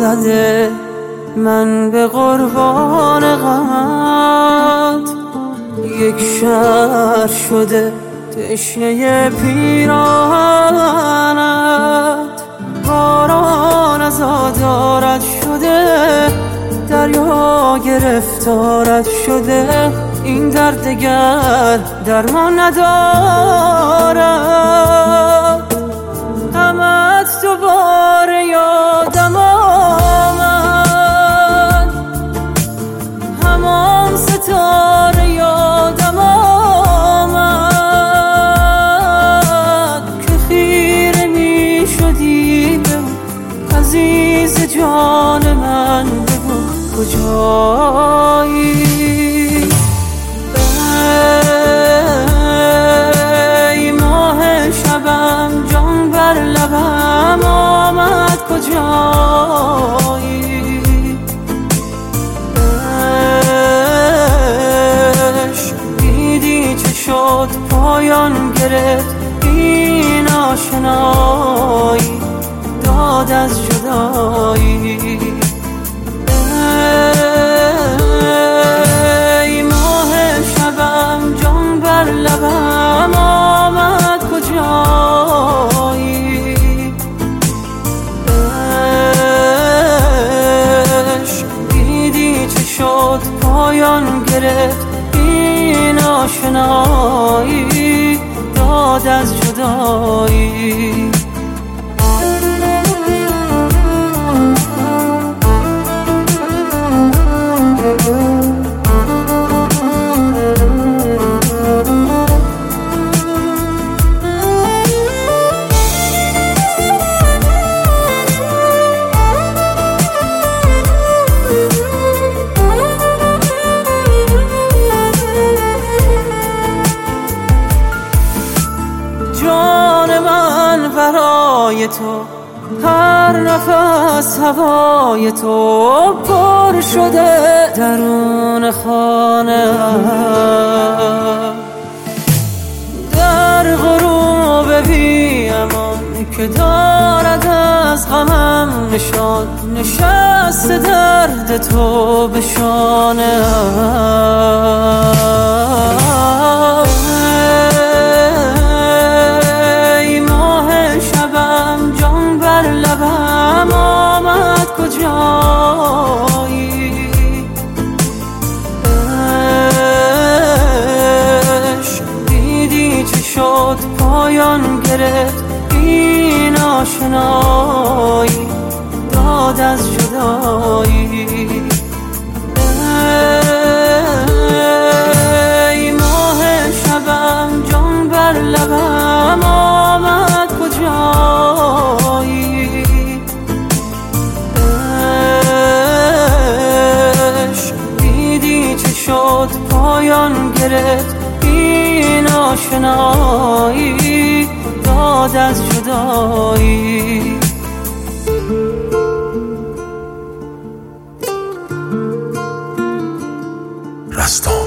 زده من به قربان غمت. یک شهر شده تشنه پیراهنت، باران از آدارت شده، دریا گرفتارت شده. این درد دگر درمان ندارد. غمت دوباره یادم آمد، همان ستاره یادم آمد که خیره می شدی به او. عزیز جان من بگو کجایی؟ ای ماه شبم جان بر لبم آمد کجایی؟ عشق دیدی چه شد پایان گرفت این آشنایی، داد از جدایی. ای ماه شبم جان بر لبم آمد کجایی؟ عشق دیدی چه شد پایان گرفت این آشنایی، داد از جدایی. جان من برای تو، هر نفس هوای تو پر شده درون خانه. در غروب بی امان که دارد از غمم نشان، نشسته درد تو به شانه. لبم آمد کجایی؟ عشق دیدی چه شد پایان گرفت این آشنایی، داد از جدایی. ای ماه شبم جان بر لبم آمد کجایی؟ شد پایان گرفت این آشنایی، داد از جدایی. رستم